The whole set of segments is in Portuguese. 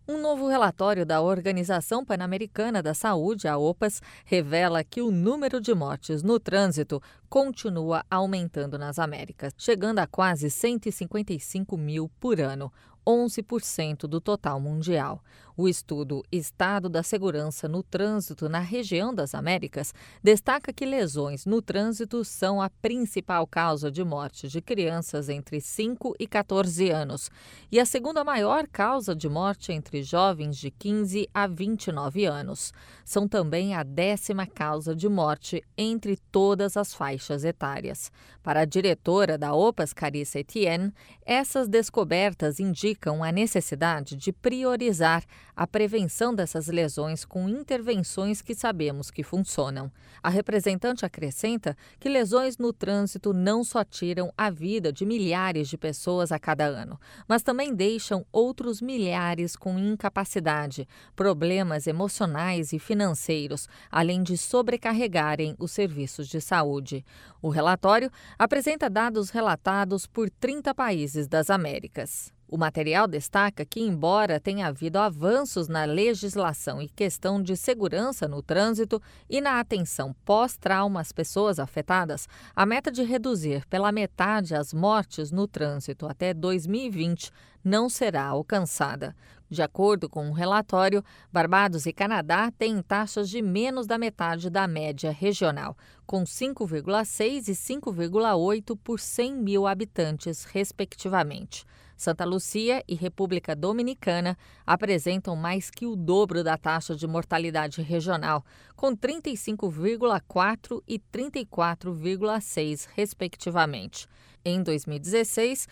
Um novo relatório da Organização Pan-Americana da Saúde, a OPAS, revela que o número de mortes no trânsito continua aumentando nas Américas, chegando a quase 155 mil por ano, 11% do total mundial. O estudo Estado da Segurança no Trânsito na Região das Américas destaca que lesões no trânsito são a principal causa de morte de crianças entre 5 e 14 anos e a segunda maior causa de morte entre jovens de 15 a 29 anos. São também a 10ª causa de morte entre todas as faixas etárias. Para a diretora da OPAS, Carissa Etienne, essas descobertas indicam a necessidade de priorizar a prevenção dessas lesões com intervenções que sabemos que funcionam. A representante acrescenta que lesões no trânsito não só tiram a vida de milhares de pessoas a cada ano, mas também deixam outros milhares com incapacidade, problemas emocionais e financeiros, além de sobrecarregarem os serviços de saúde. O relatório apresenta dados relatados por 30 países das Américas. O material destaca que, embora tenha havido avanços na legislação e questão de segurança no trânsito e na atenção pós-trauma às pessoas afetadas, a meta de reduzir pela metade as mortes no trânsito até 2020 não será alcançada. De acordo com um relatório, Barbados e Canadá têm taxas de menos da metade da média regional, com 5,6 e 5,8 por 100 mil habitantes, respectivamente. Santa Lúcia e República Dominicana apresentam mais que o dobro da taxa de mortalidade regional, com 35,4 e 34,6, respectivamente. Em 2016,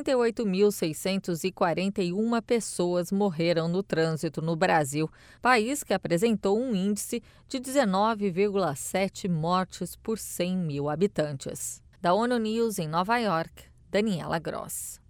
38.641 pessoas morreram no trânsito no Brasil, país que apresentou um índice de 19,7 mortes por 100 mil habitantes. Da ONU News em Nova York, Daniela Gross.